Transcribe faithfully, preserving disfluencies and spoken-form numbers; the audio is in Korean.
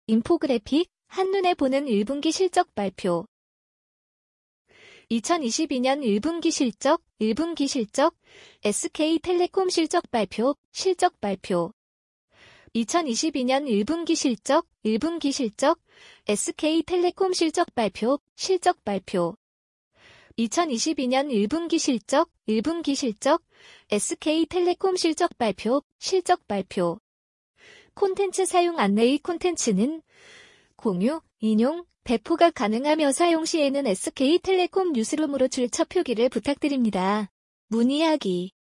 인포그래픽, 한눈에 보는 일 분기 실적 발표. 이천이십이 년 일 분기 실적, 일 분기 실적, 에스케이텔레콤 실적 발표, 실적 발표. 이천이십이 년 일 분기 실적, 일 분기 실적, 에스케이텔레콤 실적 발표, 실적 발표. 이천이십이 년 일 분기 실적, 일 분기 실적, 에스케이텔레콤 실적 발표, 실적 발표. 콘텐츠 사용 안내의 콘텐츠는 공유, 인용, 배포가 가능하며 사용 시에는 에스케이텔레콤 뉴스룸으로 출처 표기를 부탁드립니다. 문의하기